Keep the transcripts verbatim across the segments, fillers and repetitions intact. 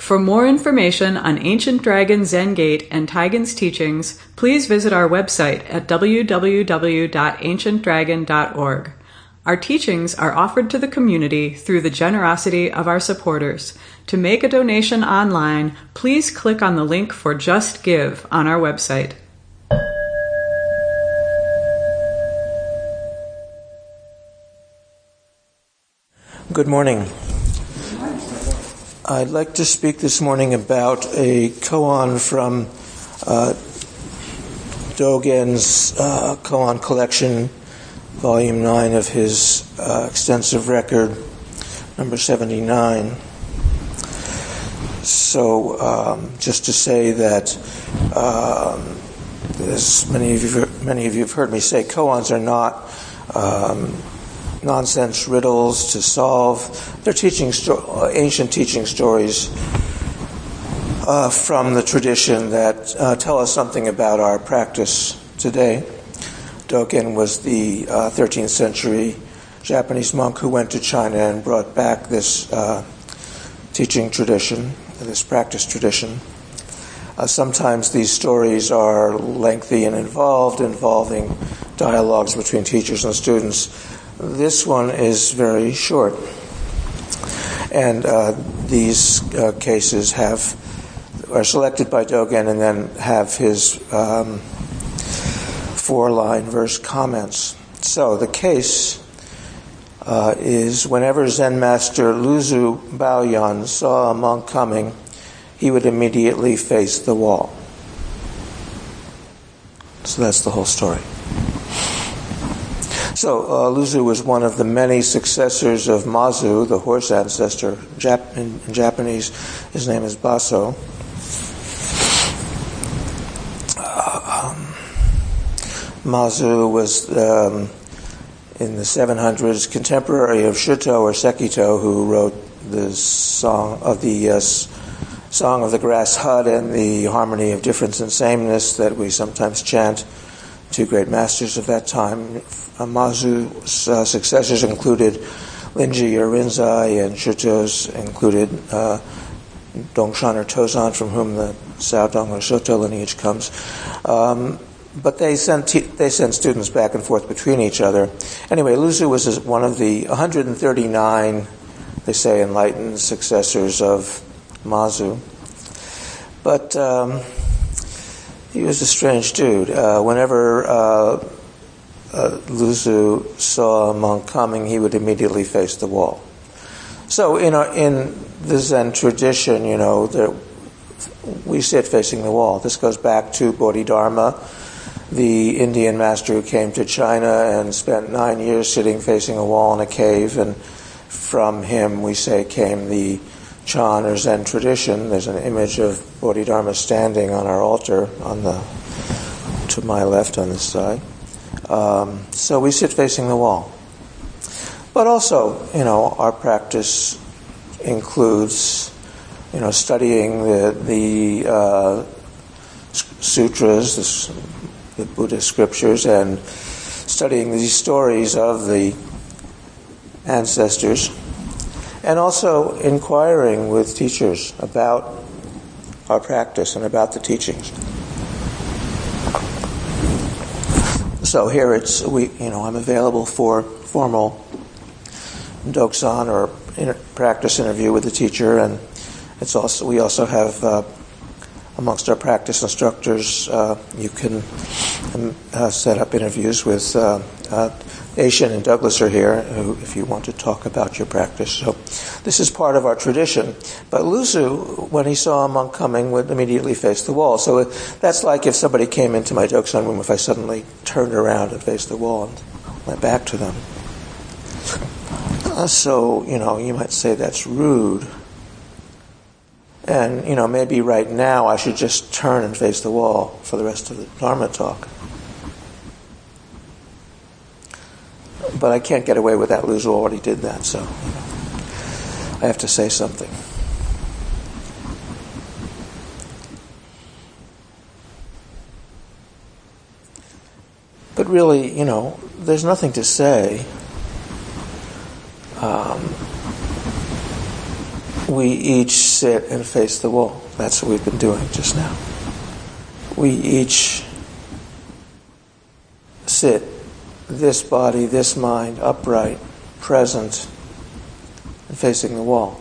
For more information on Ancient Dragon Zen Gate and Taigen's teachings, please visit our website at w w w dot ancient dragon dot org. Our teachings are offered to the community through the generosity of our supporters. To make a donation online, please click on the link for Just Give on our website. Good morning. I'd like to speak this morning about a koan from uh, Dogen's uh, koan collection, volume nine of his uh, extensive record, number seventy-nine. So, um, just to say that, um, as many of you many of you have heard me say, koans are not um, nonsense riddles to solve. They're teaching sto- ancient teaching stories uh, from the tradition that uh, tell us something about our practice today. Dogen was the uh, thirteenth century Japanese monk who went to China and brought back this uh, teaching tradition, this practice tradition. Uh, sometimes these stories are lengthy and involved, involving dialogues between teachers and students. This one is very short, and uh, these uh, cases have are selected by Dogen and then have his um, four-line verse comments. So the case uh, is whenever Zen master Luzu Baoyan saw a monk coming, he would immediately face the wall. So that's the whole story. So uh, Luzu was one of the many successors of Mazu, the horse ancestor. Jap- in, in Japanese, his name is Baso. Uh, um, Mazu was, um, in the seven hundreds, contemporary of Shuto or Sekito, who wrote the song of the uh, Song of the Grass Hut and the Harmony of Difference and Sameness that we sometimes chant. Two great masters of that time. Uh, Mazu's uh, successors included Linji or Rinzai, and Shuto's included uh, Dongshan or Tozan, from whom the Saodong or Shoto lineage comes. Um, but they sent te- they sent students back and forth between each other. Anyway, Luzu was one of the one hundred thirty-nine, they say, enlightened successors of Mazu. But um, he was a strange dude. Uh, whenever uh, uh, Luzu saw a monk coming, he would immediately face the wall. So in our, in the Zen tradition, you know, there, we sit facing the wall. This goes back to Bodhidharma, the Indian master who came to China and spent nine years sitting facing a wall in a cave, and from him, we say, came the Chan or Zen tradition. There's an image of Bodhidharma standing on our altar on the to my left on this side. Um, so we sit facing the wall. But also, you know, our practice includes, you know, studying the the uh, sutras, the, the Buddhist scriptures, and studying these stories of the ancestors. And also inquiring with teachers about our practice and about the teachings. So here it's we, you know, I'm available for formal doksan or inter- practice interview with the teacher, and it's also we also have uh, amongst our practice instructors, uh, you can um, uh, set up interviews with. Uh, uh, Aishin and Douglas are here who, if you want to talk about your practice. So this is part of our tradition. But Luzu, when he saw a monk coming, would immediately face the wall. So that's like if somebody came into my doksan room, if I suddenly turned around and faced the wall and went back to them. Uh, so, you know, you might say that's rude. And, you know, maybe right now I should just turn and face the wall for the rest of the Dharma talk. But I can't get away with that. Luzu already did that, so I have to say something. But really, you know, there's nothing to say. Um, we each sit and face the wall. That's what we've been doing just now. We each sit, this body, this mind, upright, present, and facing the wall.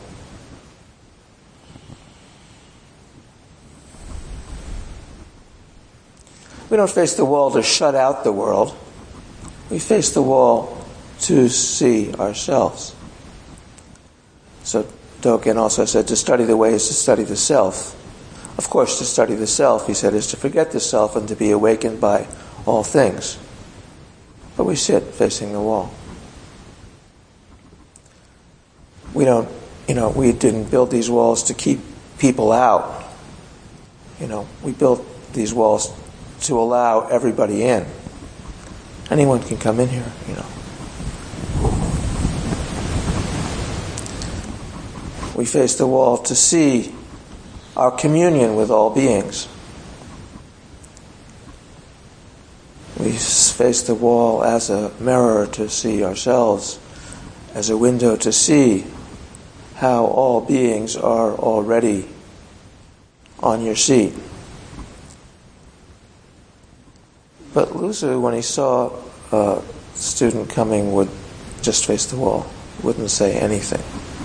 We don't face the wall to shut out the world. We face the wall to see ourselves. So Dogen also said to study the way is to study the self. Of course, to study the self, he said, is to forget the self and to be awakened by all things. But we sit facing the wall. We don't, you know, we didn't build these walls to keep people out. You know, we built these walls to allow everybody in. Anyone can come in here, you know. We face the wall to see our communion with all beings. We face the wall as a mirror to see ourselves, as a window to see how all beings are already on your seat. But Luzu, when he saw a student coming, would just face the wall, wouldn't say anything.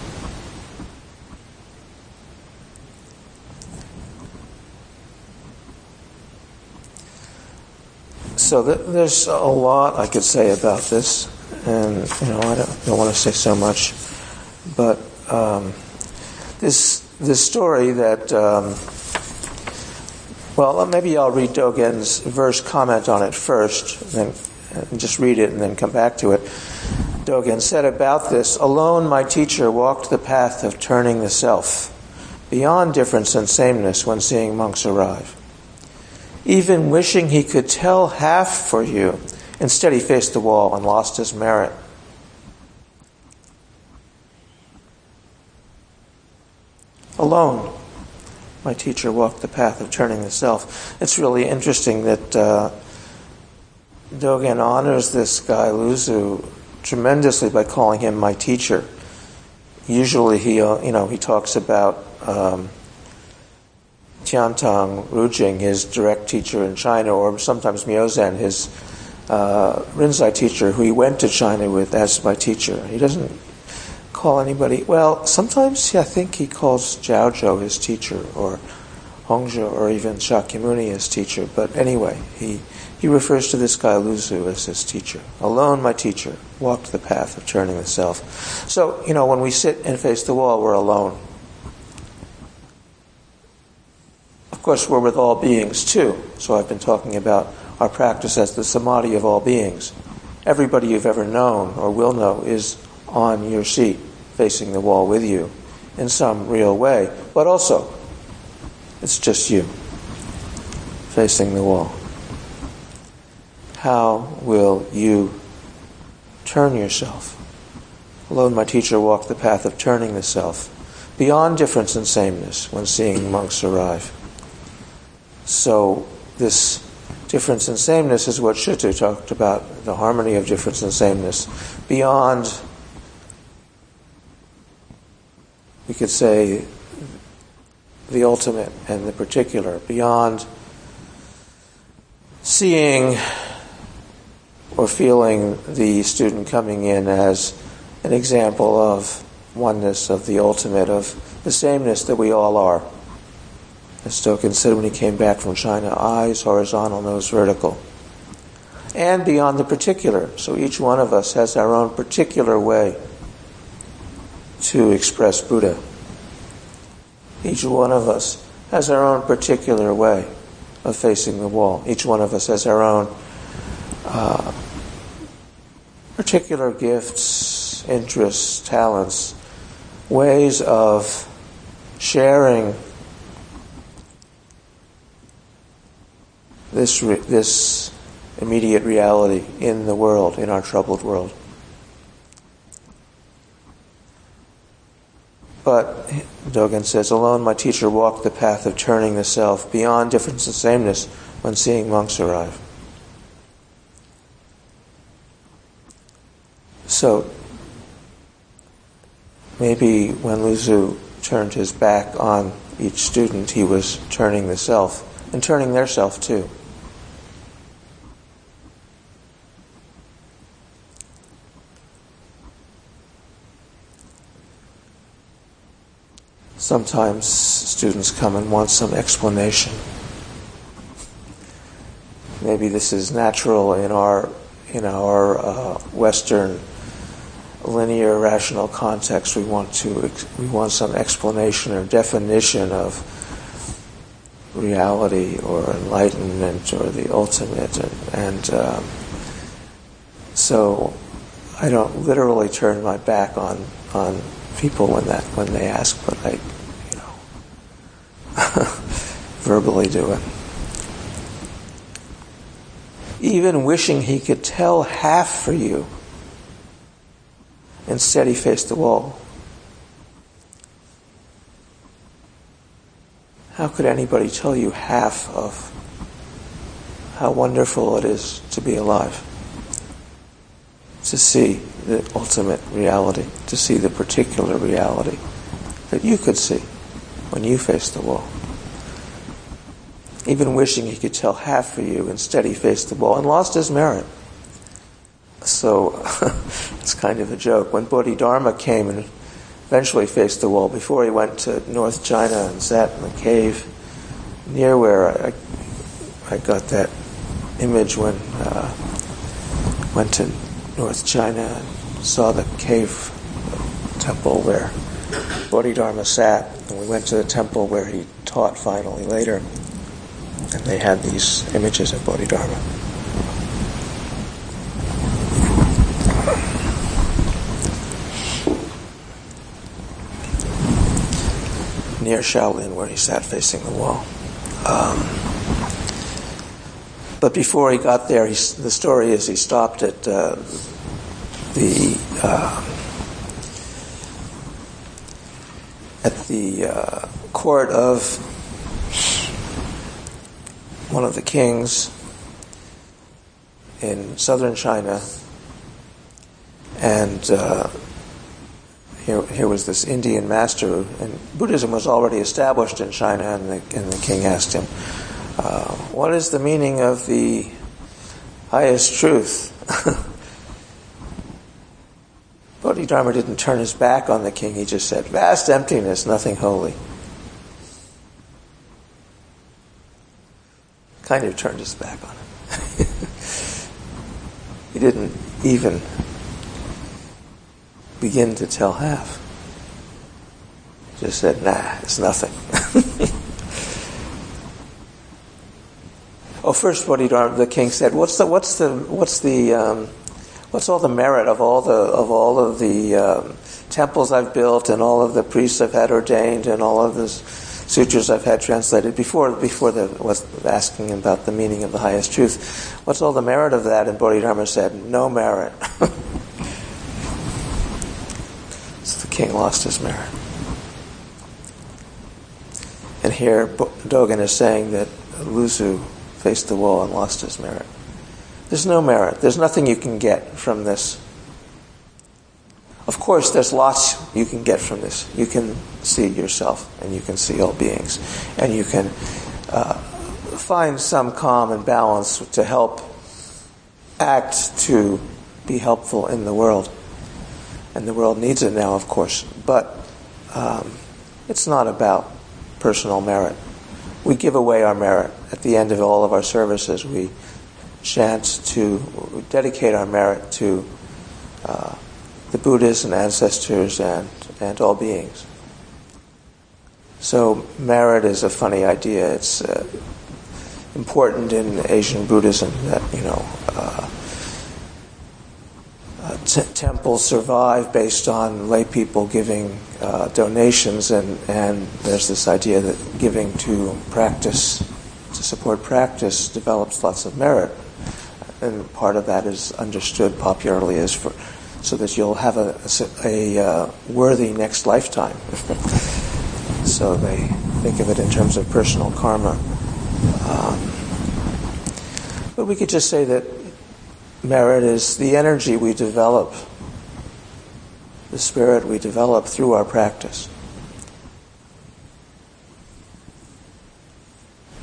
So th- there's a lot I could say about this, and you know I don't, don't want to say so much, but um, this this story that. Um, Well, maybe I'll read Dogen's verse comment on it first, and then just read it and then come back to it. Dogen said about this, "Alone my teacher walked the path of turning the self, beyond difference and sameness when seeing monks arrive. Even wishing he could tell half for you, instead he faced the wall and lost his merit." Alone my teacher walked the path of turning the self. It's really interesting that uh, Dogen honors this guy Luzu tremendously by calling him my teacher. Usually he, uh, you know, he talks about um, Tiantang Rujing, his direct teacher in China, or sometimes Miaozhen, his uh, Rinzai teacher, who he went to China with as my teacher. He doesn't call anybody. Well, sometimes I think he calls Jiaozhou his teacher, or Hongzhou, or even Shakyamuni his teacher. But anyway, he he refers to this guy Luzu as his teacher. Alone, my teacher walked the path of turning the self. So, you know, when we sit and face the wall, we're alone. Of course, we're with all beings too. So I've been talking about our practice as the samadhi of all beings. Everybody you've ever known or will know is on your seat, facing the wall with you in some real way. But also, it's just you facing the wall. How will you turn yourself? Alone, my teacher walked the path of turning the self, beyond difference and sameness when seeing monks arrive. So this difference and sameness is what Shutu talked about, the harmony of difference and sameness, beyond, we could say, the ultimate and the particular, beyond seeing or feeling the student coming in as an example of oneness, of the ultimate, of the sameness that we all are. As Dogen said when he came back from China, eyes horizontal, nose vertical. And beyond the particular. So each one of us has our own particular way to express Buddha. Each one of us has our own particular way of facing the wall. Each one of us has our own uh, particular gifts, interests, talents, ways of sharing this re- this immediate reality in the world, in our troubled world. But Dogen says, alone my teacher walked the path of turning the self, beyond difference and sameness when seeing monks arrive. So maybe when Luzu turned his back on each student, he was turning the self, and turning their self too. Sometimes students come and want some explanation. Maybe this is natural in our in our uh, Western linear rational context. We want to we want some explanation or definition of reality or enlightenment or the ultimate, and, and um, so I don't literally turn my back on on people when that when they ask, but I, you know, verbally do it. Even wishing he could tell half for you, instead he faced the wall. How could anybody tell you half of how wonderful it is to be alive? To see the ultimate reality, to see the particular reality that you could see when you faced the wall. Even wishing he could tell half for you, instead he faced the wall and lost his merit. So it's kind of a joke. When Bodhidharma came and eventually faced the wall, before he went to North China and sat in the cave near where I, I got that image when uh, went to North China and saw the cave temple where Bodhidharma sat, and we went to the temple where he taught finally later, and they had these images of Bodhidharma. Near Shaolin, where he sat facing the wall. Um, but before he got there, he, the story is he stopped at uh, the uh, at the uh, court of one of the kings in southern China, and uh, Here, here was this Indian master, and Buddhism was already established in China, and the, and the king asked him, uh, what is the meaning of the highest truth? Bodhidharma didn't turn his back on the king, he just said, vast emptiness, nothing holy. Kind of turned his back on it. He didn't even begin to tell half. Just said, nah, it's nothing. Oh, first Bodhidharma, the king said, what's the, what's the, what's the, um, what's all the merit of all the, of all of the um, temples I've built and all of the priests I've had ordained and all of the sutras I've had translated? Before, before the was asking about the meaning of the highest truth, what's all the merit of that? And Bodhidharma said, no merit. So the king lost his merit. And here Dogen is saying that Luzu faced the wall and lost his merit. There's no merit. There's nothing you can get from this. Of course, there's lots you can get from this. You can see yourself, and you can see all beings, and you can uh, find some calm and balance to help act to be helpful in the world. And the world needs it now, of course. But um, it's not about personal merit. We give away our merit. At the end of all of our services, we chant to we dedicate our merit to uh, the Buddhas and ancestors and, and all beings. So merit is a funny idea. It's uh, important in Asian Buddhism that, you know, uh, Uh, t- temples survive based on lay people giving uh, donations, and, and there's this idea that giving to practice, to support practice, develops lots of merit. And part of that is understood popularly as for so that you'll have a, a, a uh, worthy next lifetime. So they think of it in terms of personal karma. Um, but we could just say that merit is the energy we develop, the spirit we develop through our practice.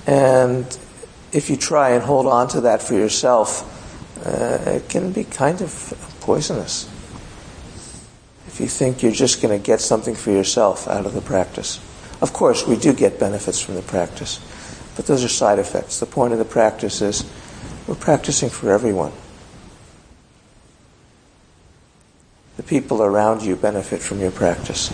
And if you try and hold on to that for yourself, uh, it can be kind of poisonous. If you think you're just going to get something for yourself out of the practice. Of course, we do get benefits from the practice, but those are side effects. The point of the practice is we're practicing for everyone. The people around you benefit from your practice.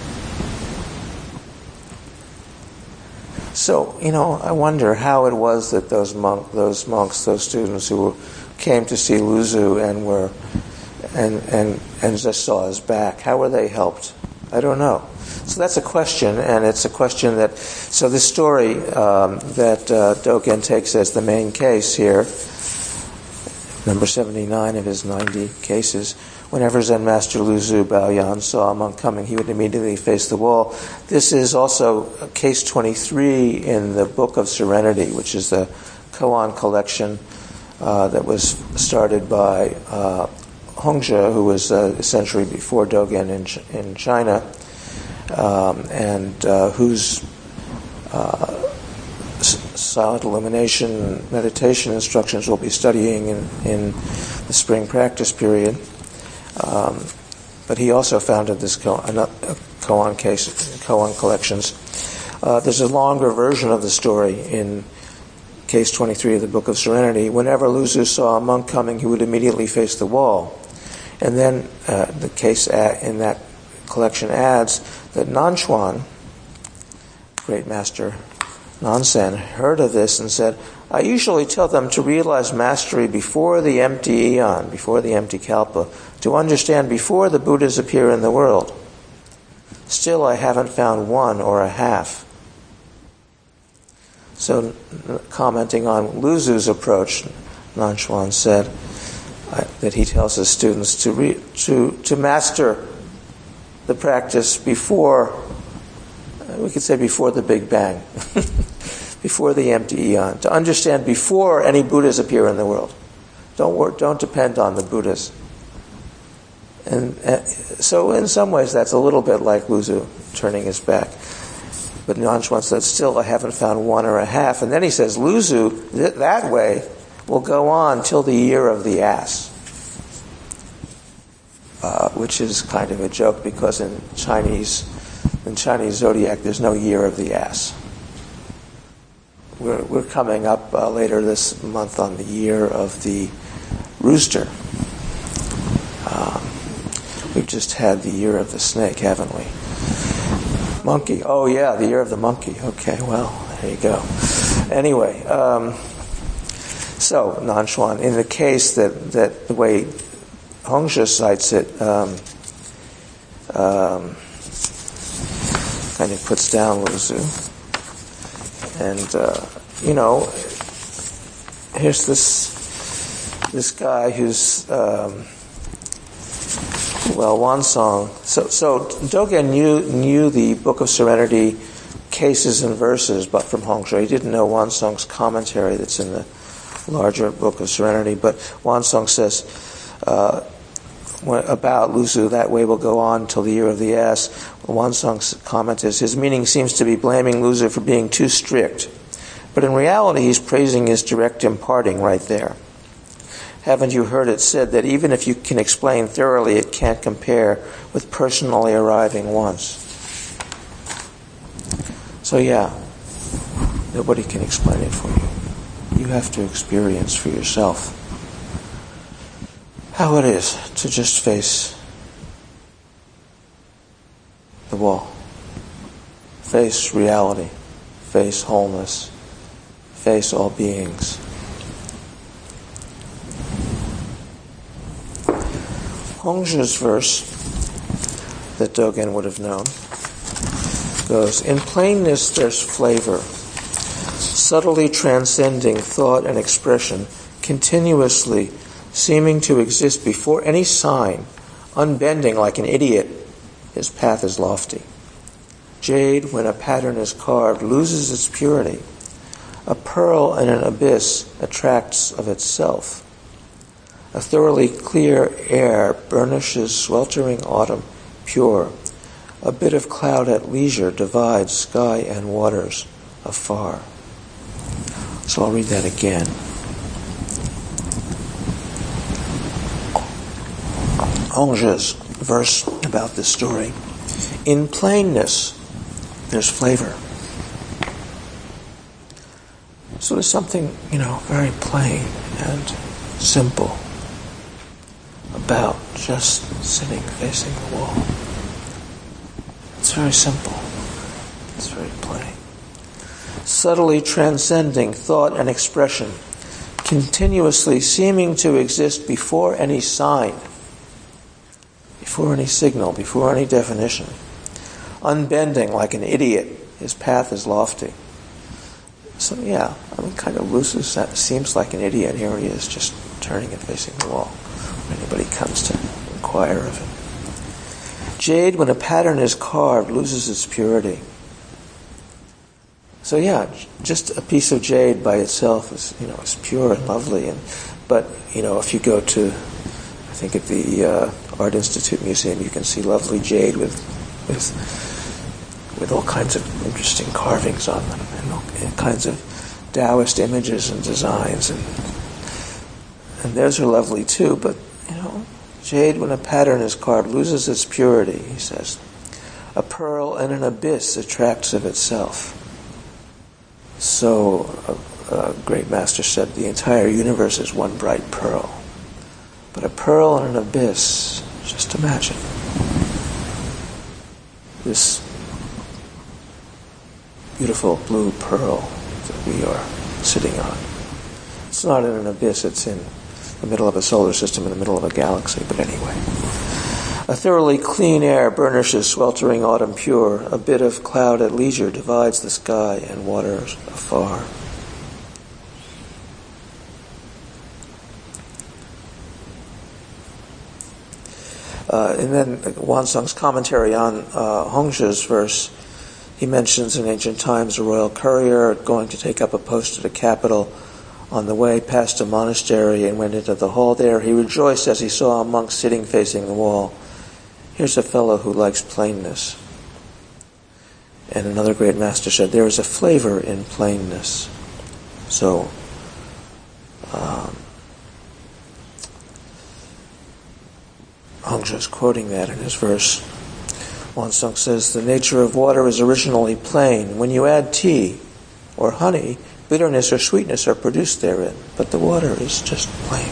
So, you know, I wonder how it was that those monk, those monks, those students who came to see Luzu and were and and and just saw his back, how were they helped? I don't know. So that's a question, and it's a question that. So this story um, that uh, Dogen takes as the main case here, number seventy-nine of his ninety cases. Whenever Zen Master Luzu Baoyan saw a monk coming, he would immediately face the wall. This is also case twenty-three in the Book of Serenity, which is the koan collection uh, that was started by uh, Hongzhi, who was uh, a century before Dogen in, Ch- in China, um, and uh, whose uh, silent illumination meditation instructions we'll be studying in, in the spring practice period. Um, but he also founded this koan case, koan collections. Uh, there's a longer version of the story in case twenty-three of the Book of Serenity. Whenever Luzu saw a monk coming, he would immediately face the wall. And then uh, the case in that collection adds that Nanchuan, great master Nansen, heard of this and said, I usually tell them to realize mastery before the empty eon, before the empty kalpa, to understand before the Buddhas appear in the world. Still, I haven't found one or a half. So, commenting on Luzu's approach, Nanchuan said uh, that he tells his students to re- to to master the practice before, uh, we could say before the Big Bang. Before the empty eon, to understand before any Buddhas appear in the world. Don't work, don't depend on the Buddhas. And uh, so in some ways that's a little bit like Luzu turning his back. But Nanchuan said, still I haven't found one or a half. And then he says, Luzu, th- that way, will go on till the year of the ass. Uh, which is kind of a joke because in Chinese, in Chinese zodiac there's no year of the ass. We're, we're coming up uh, later this month on the year of the rooster. Um, we've just had the year of the snake, haven't we? Monkey. Oh, yeah, the year of the monkey. Okay, well, there you go. Anyway, um, so, Nanchuan, in the case that, that the way Hongzhi cites it, um, um, kind of puts down Luzu. And, uh, you know, here's this this guy who's, um, well, Wansong. So, so Dogen knew, knew the Book of Serenity cases and verses, but from Hongzhi. He didn't know Wansong's commentary that's in the larger Book of Serenity. But Wansong says uh, about Luzu, that way will go on till the year of the ass. Wansong's comment is, his meaning seems to be blaming Luzu for being too strict. But in reality, he's praising his direct imparting right there. Haven't you heard it said that even if you can explain thoroughly, it can't compare with personally arriving once? So yeah, nobody can explain it for you. You have to experience for yourself how it is to just face the wall. Face reality. Face wholeness. Face all beings. Hongzhi's verse that Dogen would have known goes, in plainness there's flavor, subtly transcending thought and expression, continuously seeming to exist before any sign, unbending like an idiot, his path is lofty. Jade, when a pattern is carved, loses its purity. A pearl in an abyss attracts of itself. A thoroughly clear air burnishes sweltering autumn pure. A bit of cloud at leisure divides sky and waters afar. So I'll read that again. Hongzhi's verse about this story. In plainness, there's flavor. So there's something, you know, very plain and simple about just sitting facing the wall. It's very simple. It's very plain. Subtly transcending thought and expression, continuously seeming to exist before any sign, before any signal, before any definition. Unbending like an idiot, his path is lofty. So yeah, I mean, kind of Lucy seems like an idiot. Here he is, just turning and facing the wall when anybody comes to inquire of him. Jade, when a pattern is carved, loses its purity. So yeah, just a piece of jade by itself is, you know, is pure and lovely. And but you know, if you go to, I think at the uh, Art Institute Museum, you can see lovely jade with with with all kinds of interesting carvings on them and all kinds of Taoist images and designs, and and those are lovely too. But you know, jade, when a pattern is carved, loses its purity. He says, a pearl in an abyss attracts of itself. So, a, a great master said, the entire universe is one bright pearl. But a pearl in an abyss, just imagine this beautiful blue pearl that we are sitting on. It's not in an abyss, it's in the middle of a solar system, in the middle of a galaxy, but anyway. A thoroughly clean air burnishes sweltering autumn pure. A bit of cloud at leisure divides the sky and waters afar. Uh, and then Wansong's commentary on uh, Hongzhi's verse, he mentions in ancient times a royal courier going to take up a post at a capital. On the way past a monastery and went into the hall there, he rejoiced as he saw a monk sitting facing the wall. Here's a fellow who likes plainness. And another great master said, there is a flavor in plainness. So, um, Hongzhi is quoting that in his verse. Wansong says, the nature of water is originally plain. When you add tea or honey, bitterness or sweetness are produced therein, but the water is just plain.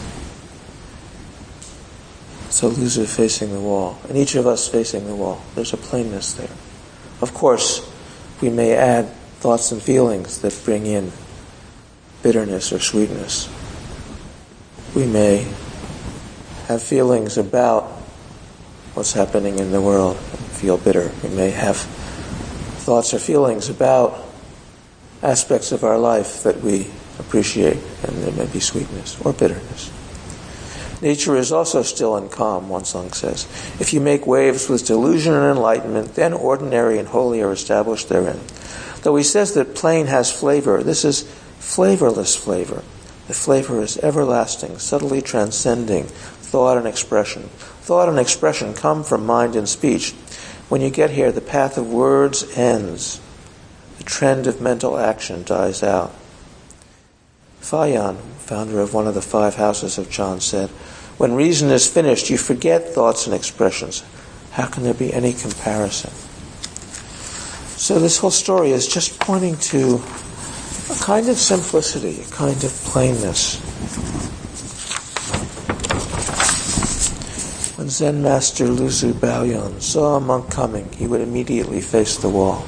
So Luzu facing the wall, and each of us facing the wall. There's a plainness there. Of course, we may add thoughts and feelings that bring in bitterness or sweetness. We may have feelings about what's happening in the world and feel bitter. We may have thoughts or feelings about aspects of our life that we appreciate, and there may be sweetness or bitterness. Nature is also still and calm, Wansong says. If you make waves with delusion and enlightenment, then ordinary and holy are established therein. Though he says that plain has flavor, this is flavorless flavor. The flavor is everlasting, subtly transcending thought and expression. Thought and expression come from mind and speech. When you get here, the path of words ends. The trend of mental action dies out. Fayan, founder of one of the five houses of Chan, said, when reason is finished, you forget thoughts and expressions. How can there be any comparison? So this whole story is just pointing to a kind of simplicity, a kind of plainness. When Zen master Luzu Baoyun saw a monk coming, he would immediately face the wall.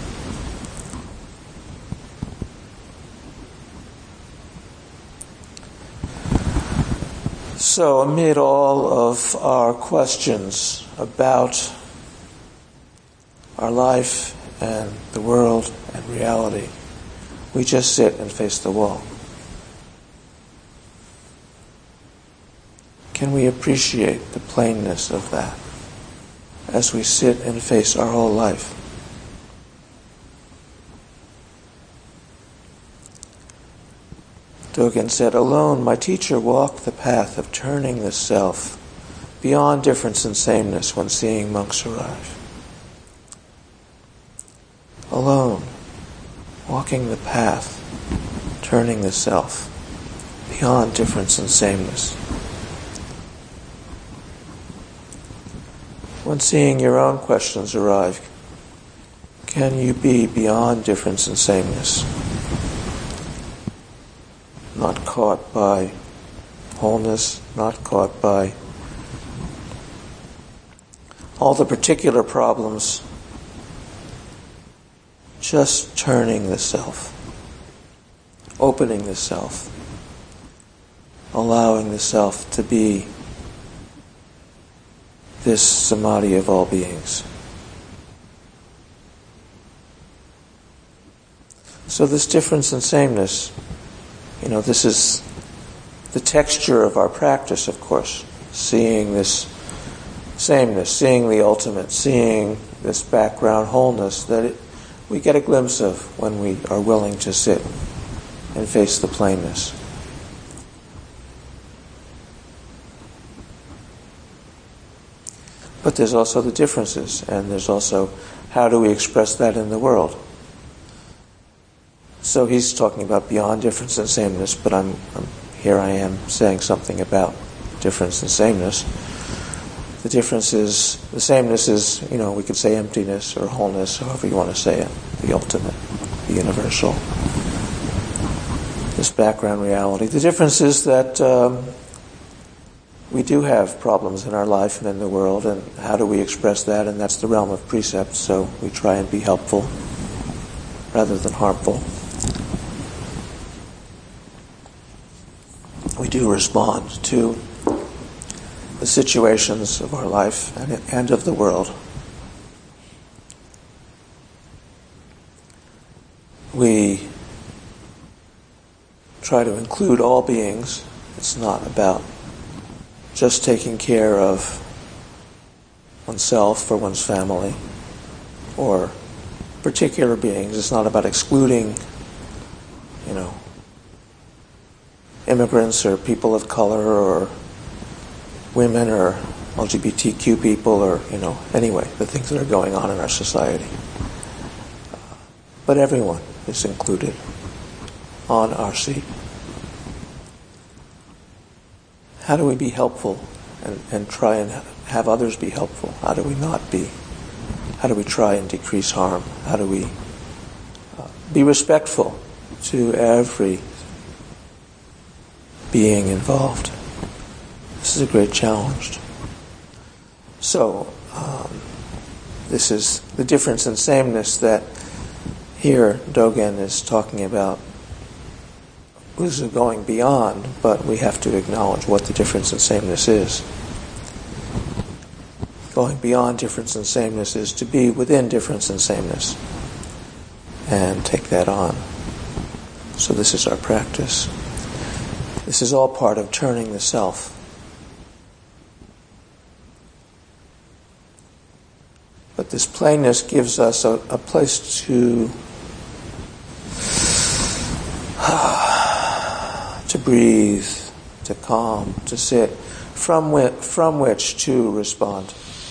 So, amid all of our questions about our life and the world and reality, we just sit and face the wall. Can we appreciate the plainness of that as we sit and face our whole life? Dogen said, alone my teacher walked the path of turning the self beyond difference and sameness when seeing monks arrive. Alone, walking the path, turning the self beyond difference and sameness. When seeing your own questions arrive, can you be beyond difference and sameness? Not caught by wholeness, not caught by all the particular problems, just turning the self, opening the self, allowing the self to be this samadhi of all beings. So this difference and sameness, you know, this is the texture of our practice, of course. Seeing this sameness, seeing the ultimate, seeing this background wholeness that it, we get a glimpse of when we are willing to sit and face the plainness. But there's also the differences, and there's also how do we express that in the world. So he's talking about beyond difference and sameness, but I'm, I'm here I am saying something about difference and sameness. The difference is, the sameness is, you know, we could say emptiness or wholeness, however you want to say it, the ultimate, the universal, this background reality. The difference is that um, we do have problems in our life and in the world, and how do we express that? And that's the realm of precept, so we try and be helpful rather than harmful. We do respond to the situations of our life and, and of the world. We try to include all beings. It's not about just taking care of oneself or one's family or particular beings. It's not about excluding, you know, immigrants or people of color or women or L G B T Q people or, you know, anyway, the things that are going on in our society. But everyone is included on our seat. How do we be helpful and, and try and have others be helpful? How do we not be? How do we try and decrease harm? How do we uh, be respectful to every being involved? This is a great challenge. So, um, this is the difference and sameness that here Dogen is talking about. This is going beyond, but we have to acknowledge what the difference and sameness is. Going beyond difference and sameness is to be within difference and sameness and take that on. So this is our practice. This is all part of turning the self. But this plainness gives us a, a place to to breathe, to calm, to sit, from which, from which to respond,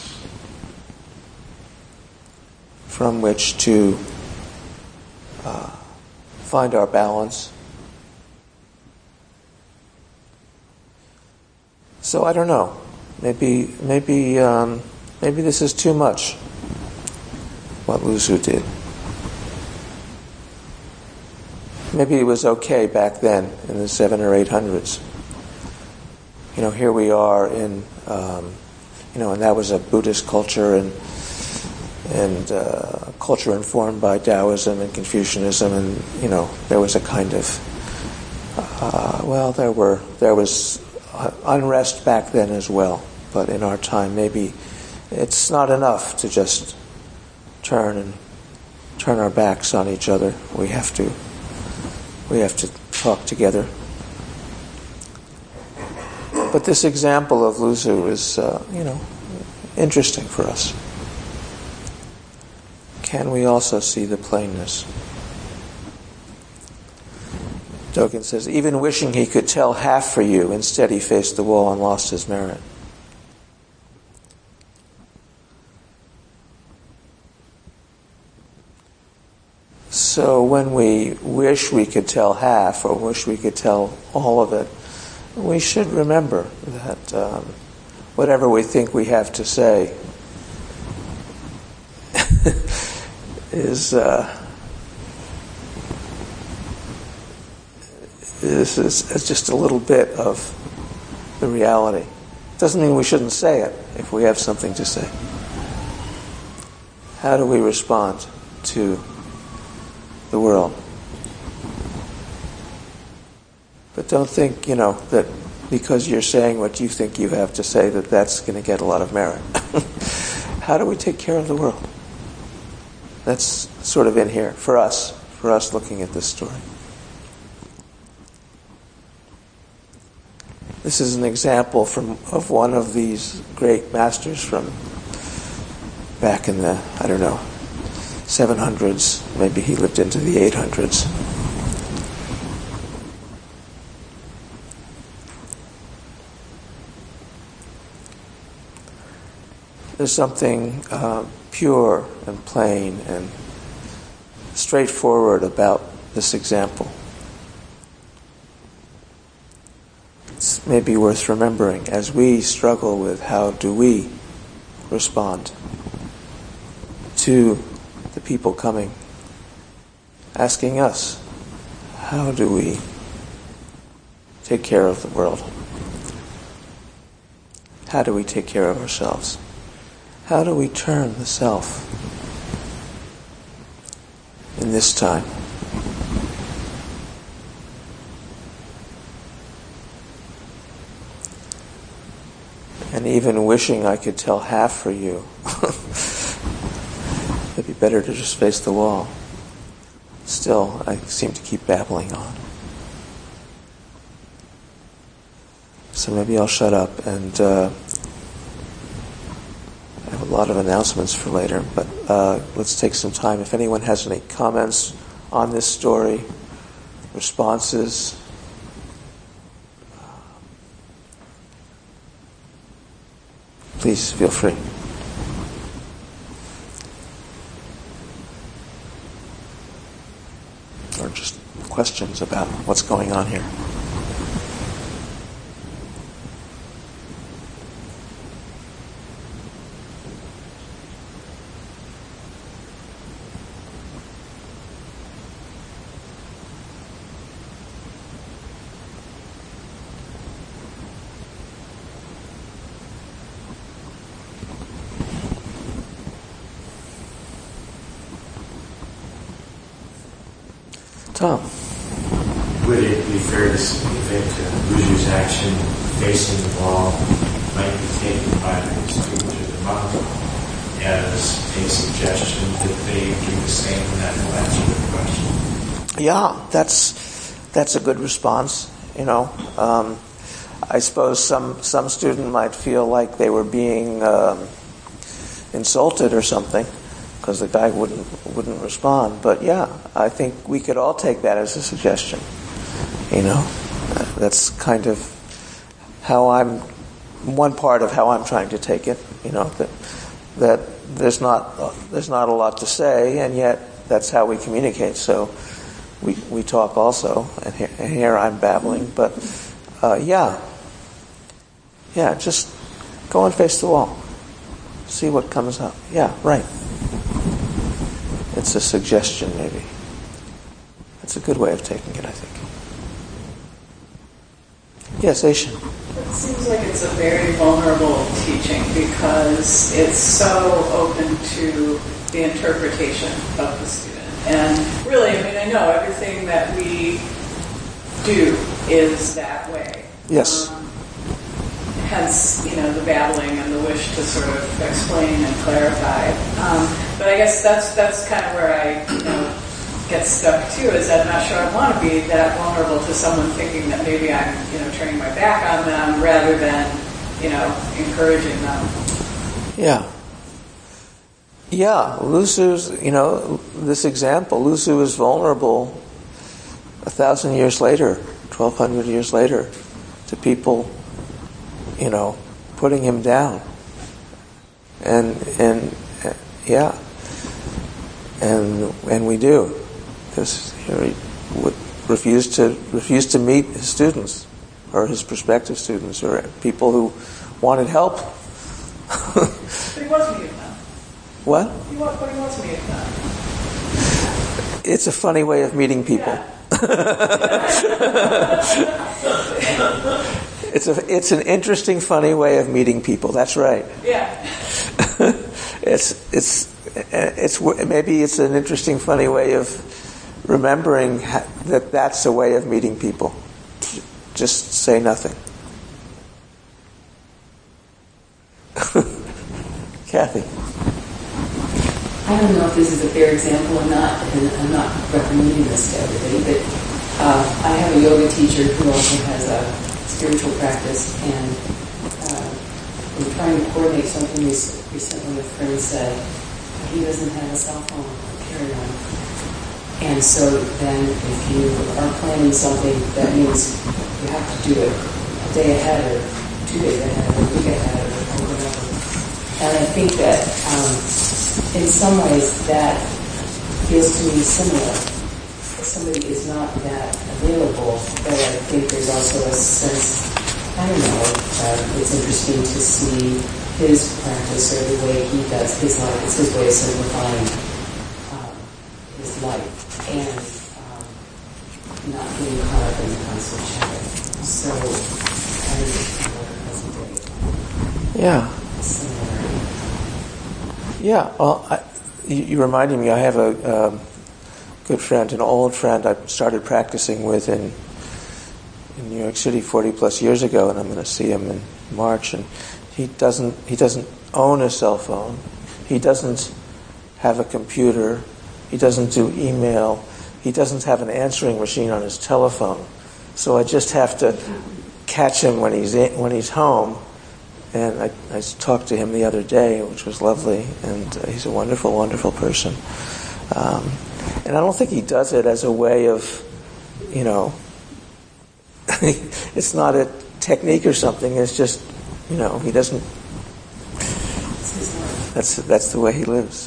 from which to uh, find our balance. So I don't know. Maybe, maybe, um, maybe this is too much. What Lu Xu did. Maybe it was okay back then in the seven or eight hundreds. You know, here we are in, um, you know, and that was a Buddhist culture and and uh, culture informed by Taoism and Confucianism, and you know, there was a kind of, uh, well, there were there was unrest back then as well. But in our time, maybe it's not enough to just turn and turn our backs on each other. We have to. We have to talk together. But this example of Lu Xu is, uh, you know, interesting for us. Can we also see the plainness? Dogen says, even wishing he could tell half for you, instead he faced the wall and lost his merit. So when we wish we could tell half or wish we could tell all of it, we should remember that um, whatever we think we have to say is, uh, is, is, is just a little bit of the reality. Doesn't mean we shouldn't say it if we have something to say. How do we respond to the world? But don't think, you know, that because you're saying what you think you have to say that that's going to get a lot of merit. How do we take care of the world? That's sort of in here for us, for us looking at this story. This is an example from of one of these great masters from back in the, I don't know, seven hundreds. Maybe he lived into the eight hundreds. There's something uh, pure and plain and straightforward about this example. It's maybe worth remembering as we struggle with how do we respond to the people coming, asking us, how do we take care of the world? How do we take care of ourselves? How do we turn the self in this time? And even wishing I could tell half for you, it'd be better to just face the wall. Still, I seem to keep babbling on. So maybe I'll shut up and uh, I have a lot of announcements for later, but uh, let's take some time. If anyone has any comments on this story, responses, please feel free. Or just questions about what's going on here. Tom. Would it be fair to say that Luzu's action facing the wall might be taken by the student or the monk as a suggestion that they do the same, and that will answer the question? Yeah, that's that's a good response. You know, um, I suppose some some student might feel like they were being um, insulted or something, because the guy wouldn't wouldn't respond. But yeah, I think we could all take that as a suggestion. You know, that's kind of how I'm, one part of how I'm trying to take it. You know, that that there's not there's not a lot to say, and yet that's how we communicate. So we we talk also, and here, and here I'm babbling. But uh, yeah, yeah, just go and face the wall, see what comes up. Yeah, right. It's a suggestion, maybe. It's a good way of taking it, I think. Yes, Aishan. It seems like it's a very vulnerable teaching because it's so open to the interpretation of the student. And really, I mean, I know everything that we do is that way. Yes. Um, hence, you know, the babbling and the wish to sort of explain and clarify. Um, but I guess that's that's kind of where I, you know, get stuck too, is that I'm not sure I want to be that vulnerable to someone thinking that maybe I'm, you know, turning my back on them rather than, you know, encouraging them. Yeah. Yeah, Lusu's, you know, this example, Lusu is vulnerable a thousand years later, twelve hundred years later, to people, you know, putting him down. And, and, uh, yeah. And, and we do. because you know, he would refuse to refuse to meet his students or his prospective students or people who wanted help. But he was meeting them. What? He was, but he was meeting them. It's a funny way of meeting people. Yeah. It's a it's an interesting, funny way of meeting people. That's right. Yeah. it's it's it's maybe it's an interesting, funny way of remembering ha- that that's a way of meeting people. Just say nothing. Kathy. I don't know if this is a fair example or not, and I'm not recommending this to everybody, but uh, I have a yoga teacher who also has a spiritual practice, and uh, we're trying to coordinate something recently. A friend said he doesn't have a cell phone or carry-on, and so then if you are planning something, that means you have to do it a day ahead or two days ahead or a week ahead or whatever. And I think that um, in some ways that feels to me similar. If somebody is not that available, but I think there's also a sense, I don't know, uh, it's interesting to see his practice or the way he does his life. It's his way of simplifying um, his life and um, not getting caught up in the constant chatter. So I think it's kind of Yeah. similarity. Yeah. Well, I, you, you reminded me. I have a um, good friend, an old friend. I started practicing with in in New York City forty plus years ago, and I'm going to see him in March. And he doesn't he doesn't own a cell phone. He doesn't have a computer. He doesn't do email. He doesn't have an answering machine on his telephone. So I just have to catch him when he's in, when he's home. And I, I talked to him the other day, which was lovely, and uh, he's a wonderful, wonderful person. Um, and I don't think he does it as a way of, you know, it's not a technique or something. It's just, you know, he doesn't. That's that's the way he lives.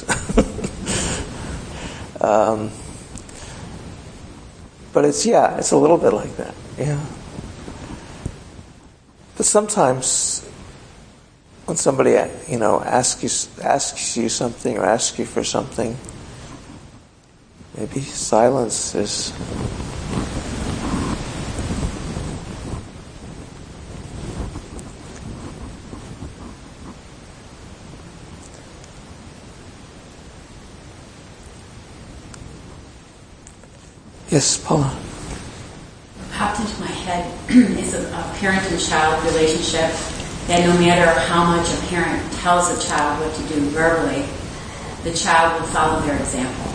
um, but it's yeah, it's a little bit like that, yeah. But sometimes, when somebody, you know, asks you asks you something or asks you for something, maybe silence is. Yes, Paula. Popped into my head is a, a parent and child relationship that no matter how much a parent tells a child what to do verbally, the child will follow their example.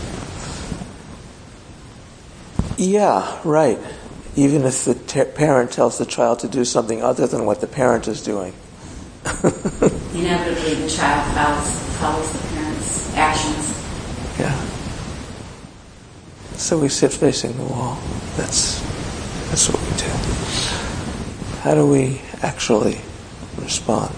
Yeah, right. Even if the ter- parent tells the child to do something other than what the parent is doing. Inevitably, the child follows, follows the parent's actions. Yeah. So we sit facing the wall. That's that's what we do. How do we actually respond?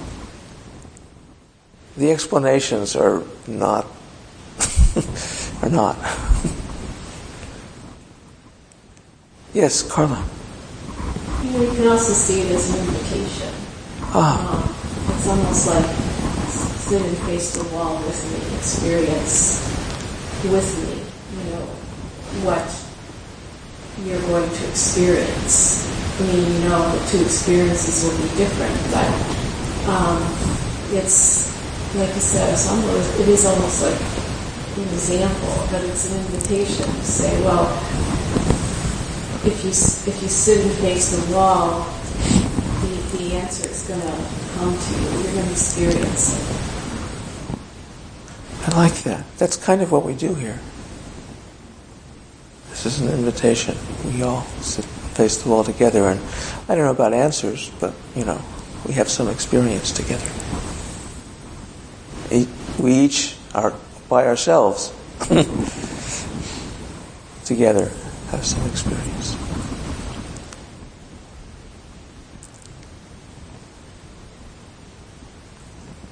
The explanations are not are not. Yes, Carla. You know, you can also see it as an invitation. Ah. Um, it's almost like sit and face the wall with me, experience with me, you know, what you're going to experience. I mean, you know, the two experiences will be different, but um, it's, like you said, it's almost, it is almost like an example, but it's an invitation to say, well, if you if you sit and face the wall, the, the answer is going to come to you. You're going to experience it. I like that. That's kind of what we do here. This is an invitation. We all sit face the wall together, and I don't know about answers, but, you know, we have some experience together. We each are by ourselves together have some experience.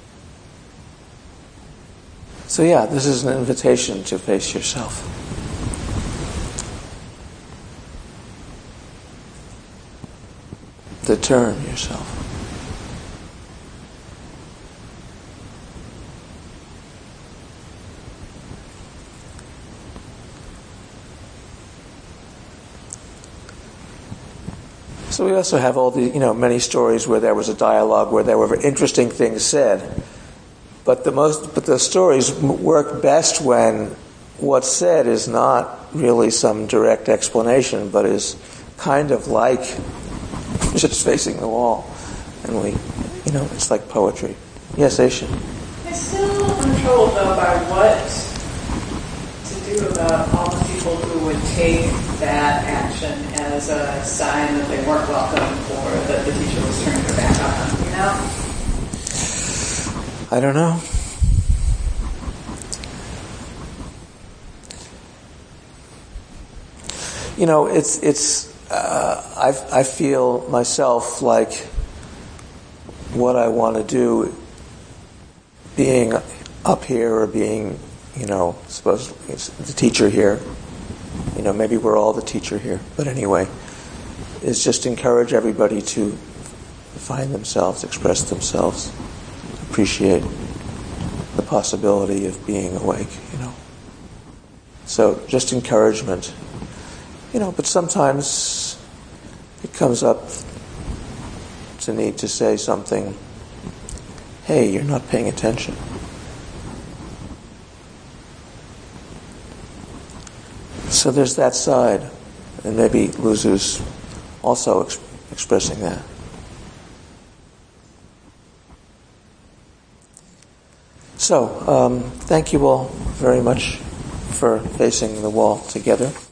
So yeah, this is an invitation to face yourself. the turn yourself. So we also have all the, you know, many stories where there was a dialogue, where there were interesting things said. But the most, but the stories work best when what's said is not really some direct explanation, but is kind of like just facing the wall, and we, you know, it's like poetry. Yes, Aisha. I still am troubled though by what to do about all the people who would take that action as a sign that they weren't welcome or that the teacher was turning their back on them, you know? I don't know. You know, it's it's. Uh, I I feel myself like what I want to do, being up here or being, you know, suppose it's the teacher here. You know, maybe we're all the teacher here, but anyway, is just encourage everybody to find themselves, express themselves, appreciate the possibility of being awake. You know, so just encouragement. You know, but sometimes it comes up to need to say something, hey, you're not paying attention. So there's that side, and maybe Luzu's also ex- expressing that. So, um, thank you all very much for facing the wall together.